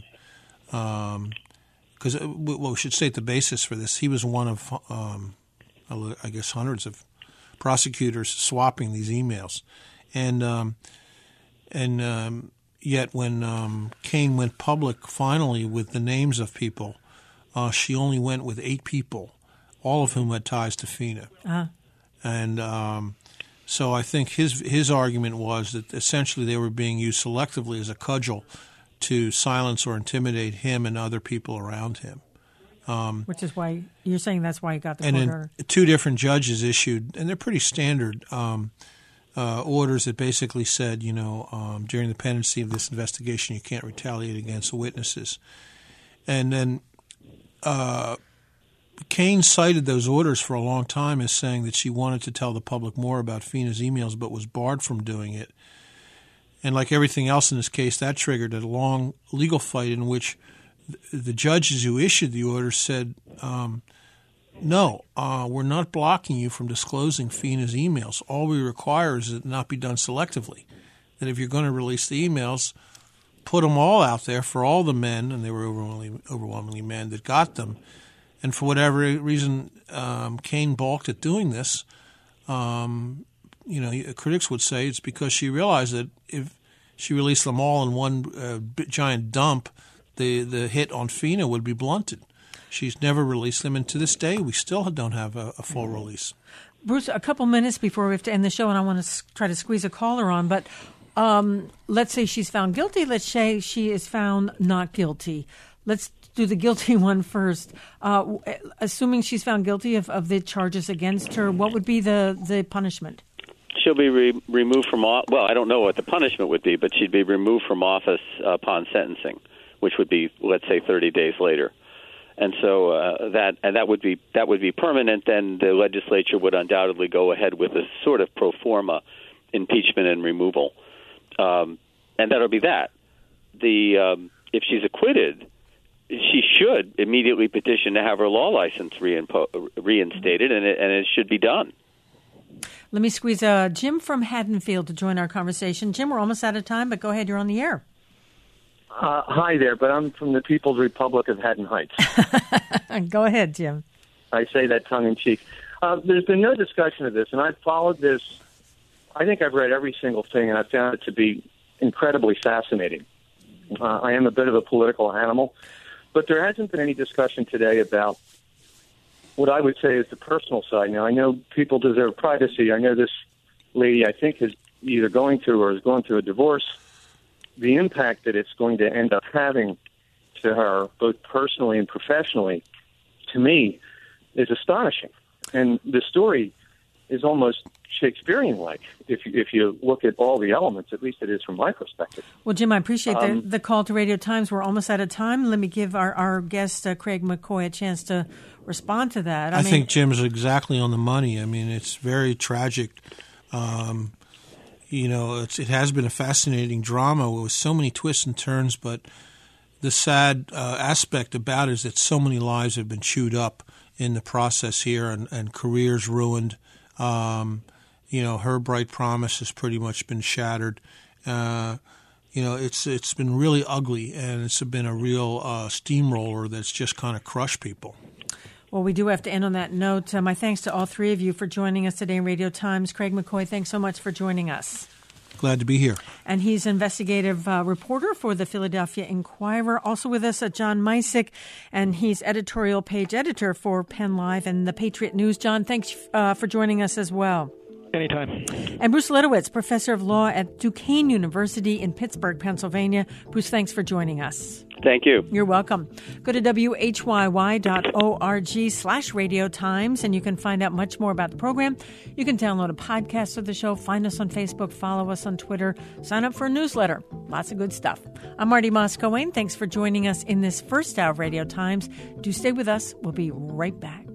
Speaker 2: Because, um, well, we should state the basis for this. He was one of, um, I guess, hundreds of prosecutors swapping these emails. And um, and um, yet when um, Cain went public finally with the names of people, uh, she only went with eight people, all of whom had ties to FINA. Uh-huh. And um, so I think his his argument was that essentially they were being used selectively as a cudgel to silence or intimidate him and other people around him. Um,
Speaker 1: Which is why you're saying that's why he got the
Speaker 2: and
Speaker 1: court
Speaker 2: then
Speaker 1: order.
Speaker 2: Two different judges issued, and they're pretty standard um, uh, orders that basically said, you know, um, during the pendency of this investigation, you can't retaliate against witnesses. And then uh, Cain cited those orders for a long time as saying that she wanted to tell the public more about FINA's emails but was barred from doing it. And like everything else in this case, that triggered a long legal fight in which the judges who issued the order said, um, no, uh, we're not blocking you from disclosing FINA's emails. All we require is that it not be done selectively. That if you're going to release the emails, put them all out there for all the men, and they were overwhelmingly, overwhelmingly men that got them. And for whatever reason, um, Cain balked at doing this. Um, you know, critics would say it's because she realized that if she released them all in one uh, giant dump, the the hit on FINA would be blunted. She's never released them, and to this day, we still don't have a, a full release.
Speaker 1: Bruce, a couple minutes before we have to end the show, and I want to s- try to squeeze a caller on, but um, let's say she's found guilty. Let's say she is found not guilty. Let's do the guilty one first. Uh, assuming she's found guilty of, of the charges against her, what would be the, the punishment?
Speaker 4: She'll be re- removed from office. Well, I don't know what the punishment would be, but she'd be removed from office uh, upon sentencing, which would be, let's say, thirty days later. And so uh, that and that would be that would be permanent. Then the legislature would undoubtedly go ahead with a sort of pro forma impeachment and removal, um, and that'll be that. The um, if she's acquitted, she should immediately petition to have her law license reimpo- reinstated, and it, and it should be done.
Speaker 1: Let me squeeze uh, Jim from Haddonfield to join our conversation. Jim, we're almost out of time, but go ahead. You're on the air.
Speaker 8: Uh, hi there, but I'm from the People's Republic of Haddon Heights.
Speaker 1: Go ahead, Jim.
Speaker 8: I say that tongue-in-cheek. Uh, there's been no discussion of this, and I've followed this. I think I've read every single thing, and I found it to be incredibly fascinating. Uh, I am a bit of a political animal, but there hasn't been any discussion today about what I would say is the personal side. Now, I know people deserve privacy. I know this lady, I think, is either going through or is going through a divorce. The impact that it's going to end up having to her, both personally and professionally, to me, is astonishing. And the story is almost Shakespearean-like, if you, if you look at all the elements, at least it is from my perspective.
Speaker 1: Well, Jim, I appreciate
Speaker 8: Um,
Speaker 1: the, the call to Radio Times. We're almost out of time. Let me give our, our guest, uh, Craig McCoy, a chance to respond to that. I,
Speaker 2: I
Speaker 1: mean,
Speaker 2: think Jim's exactly on the money. I mean, it's very tragic. Um, you know, it's, it has been a fascinating drama with so many twists and turns, but the sad uh, aspect about it is that so many lives have been chewed up in the process here and, and careers ruined. Um, you know, her bright promise has pretty much been shattered. Uh, you know, it's it's been really ugly, and it's been a real uh, steamroller that's just kind of crushed people.
Speaker 1: Well, we do have to end on that note. Uh, my thanks to all three of you for joining us today in Radio Times. Craig McCoy, thanks so much for joining us.
Speaker 2: Glad to be here.
Speaker 1: And he's investigative uh, reporter for the Philadelphia Inquirer. Also with us, uh, John Misick, and he's editorial page editor for Penn Live and the Patriot News. John, thanks uh, for joining us as well.
Speaker 5: Anytime.
Speaker 1: And Bruce Ledowitz, professor of law at Duquesne University in Pittsburgh, Pennsylvania. Bruce, thanks for joining us.
Speaker 4: Thank you.
Speaker 1: You're welcome. Go to W H Y Y dot org slash Radio Times, and you can find out much more about the program. You can download a podcast of the show, find us on Facebook, follow us on Twitter, sign up for a newsletter. Lots of good stuff. I'm Marty Moscowane. Thanks for joining us in this first hour of Radio Times. Do stay with us. We'll be right back.